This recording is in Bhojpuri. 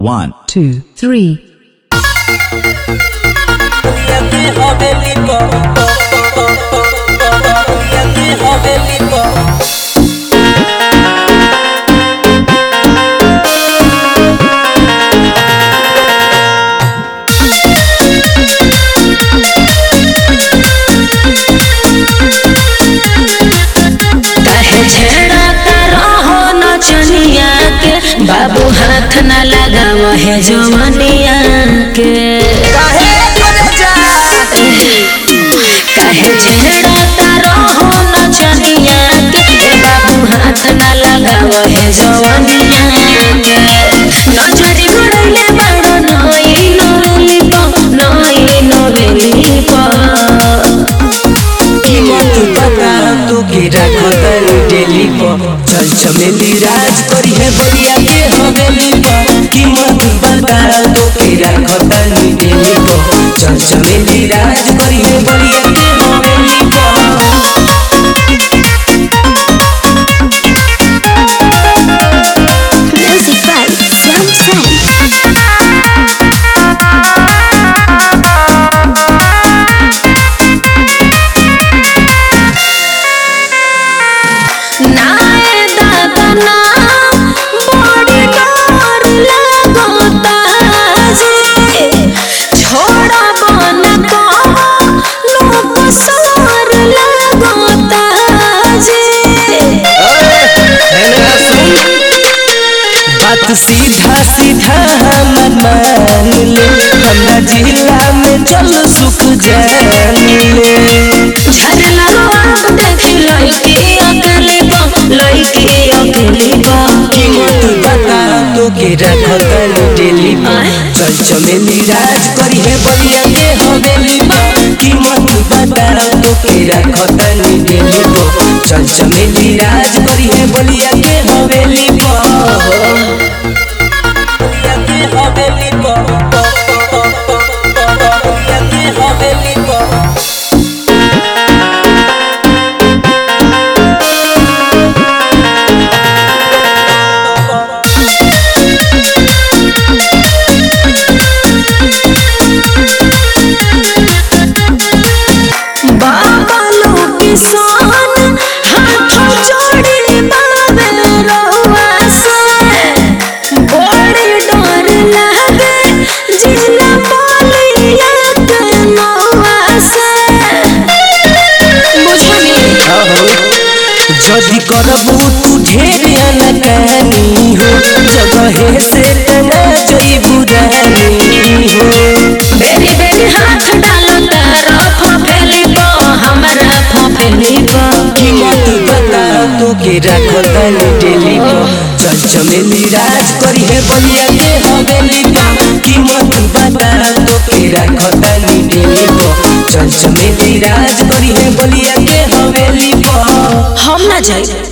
1, 2, 3. बाबू हाथ न लगाव है जवनिया के काहे झेड़ता रहो नचनिया के बाबू हाथ न लगाव है जवनिया के नजरी गड़ले बड़ो नई नवेली कीमत बता तो के रखत डेली चल चमेली राज करी है बढ़िया के हवेली कीमत बता तो के रखत डेली चल चमेली राज करी है बढ़िया के हवेली म्यूजिक बाय सैमसंग सीधा सीधा हमन मान ले हमरा जिला में चल सुख जान ले झरला आप देखी लड़की अकेली कीमत बता तो के रखत डेली चल चमेली राज करी है बढ़िया के हवेली कीमत बता तो के रखत डेली चल चमेली राज करी है बढ़िया के हवेली जदि करबू तू ढेर अनकानी हो जगह से तना जइबू रानी हो बेरी बेरी हाथ डालो तारा फफेली हमरा फफेली कीमत बता तो के रखत डेली चल चमेली राज करी है बढ़िया के हवेली कीमत बता तो के रखत डेली चल चमेली राज करी है बढ़िया के हवेली हम ना जाए।